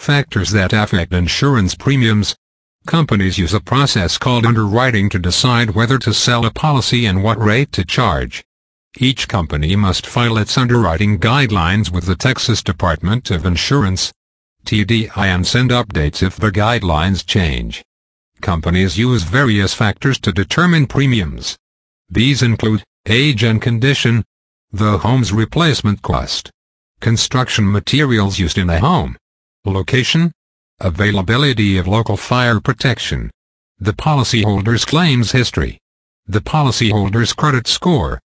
Factors that affect insurance premiums. Companies use a process called underwriting to decide whether to sell a policy and what rate to charge. Each company must file its underwriting guidelines with the Texas Department of Insurance, TDI, and send updates if the guidelines change. Companies use various factors to determine premiums. These include age and condition, the home's replacement cost, construction materials used in a home, location, availability of local fire protection, the policyholder's claims history, the policyholder's credit score,